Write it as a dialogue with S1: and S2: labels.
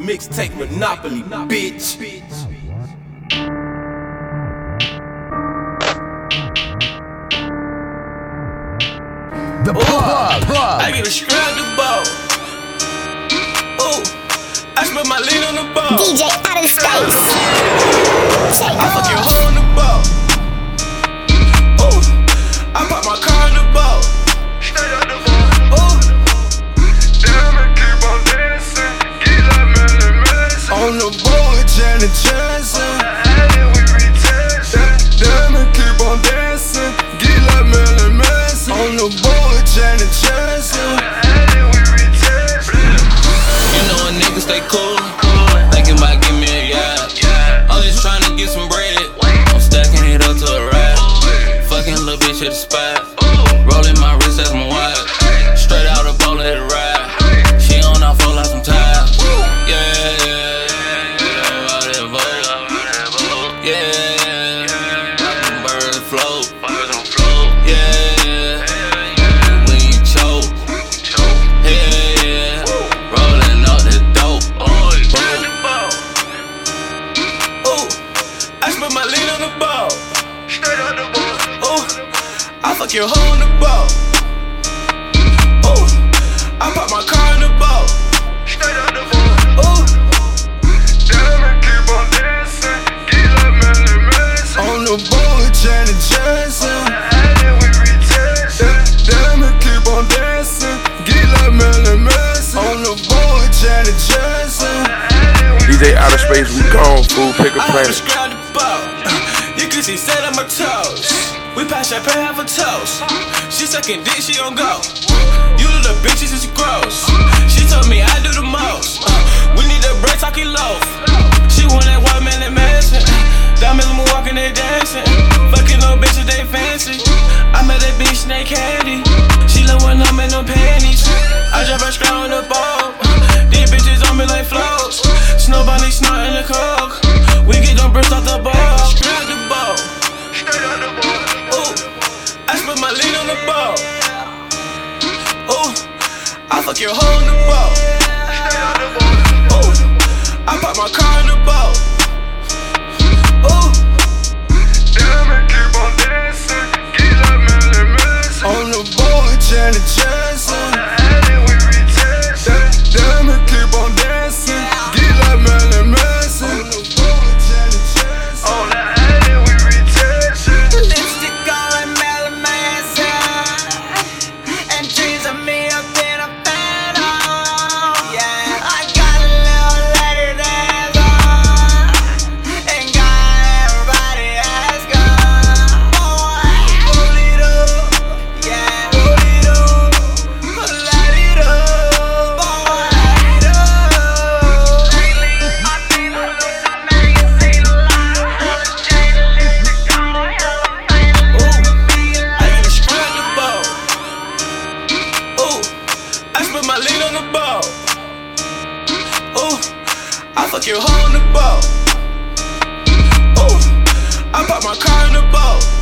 S1: Mixtape Monopoly, bitch.
S2: The plug.
S1: I get a scrap the ball. Ooh, I spit my lean on the ball.
S3: DJ out of space.
S1: I fuck your hoe on the ball. Ooh, I pop my car in the ball. Straight out the ball. Ooh, damn it, keep on dancing. Get like Marilyn Manson. On the board, Janet Jackson. On the alley, we retesting. Damn it, keep on dancing. Get like Marilyn Manson. On the board, Janet Jackson. On the alley, we retesting.
S4: You know a nigga stay cool, thinking about give me a yard. I'm just tryna get some bread, I'm stacking it up to a ride. Fucking little bitch at the spot, rolling my wrist as my watch. Straight out a bowl at the ride, she on off full like some tires. Yeah, all that bowl. Yeah, birds float. Yeah, when you choke. Yeah, rolling up the dope.
S1: Ooh, I spit my lean on the ball. Straight out the ball. Ooh, I fuck your hoe on the ball. Ooh, I pop my car in the ball. Straight out the ball. Ooh, damn it, keep on dancing. Get like Marilyn Manson. On the board, Janet Jackson. On the alley, we retesting. Damn it, keep on dancing. Get like Marilyn Manson. On the board, Janet Jackson.
S5: DJ Outer Space, we gone, fool. Pick a planet.
S1: You can see set on my toes. We pass champagne, have a toast. She sucking dick, she on go. You little bitches, it's gross. She told me I do the most. We need a break, talking loaf. She want that white man that mansion. Diamonds, when we walking, they dancing. Fucking little bitches, they fancy. I met that bitch named Candy. She love when I'm in them panties. I drop her scroll on the boat. These bitches on me like floats. Snowbody snorting the coke. We get them bricks off the ball. Straight out the ball. Straight out the ball. Ooh, I spit my lean on the ball. Ooh, I fuck your hoe on the ball. Straight out the ball. Ooh, I pop my car in the ball. Ooh, damn it, keep on dancing. Get like Marilyn Manson. On the board, Janet Jackson. On the alley, we retesting. Damn it, keep on dancing. Get like Marilyn Manson. On the board, Janet Jackson. On the alley, we retesting.
S6: Lipstick on Marilyn Manson, and dreams of me up in a phantom. Yeah, I got a little lady that's on, and got everybody asking, boy, pull it up, yeah, pull it up, light it up, boy, light it up. Lately, I seen her look in the magazine a lot. Jada lipstick on, yellow paint,
S1: I get a scrap the ball. Ooh, I spit my lean on the ball. Ooh, I fuck your hoe on the ball. Ooh, I pop my car in the ball.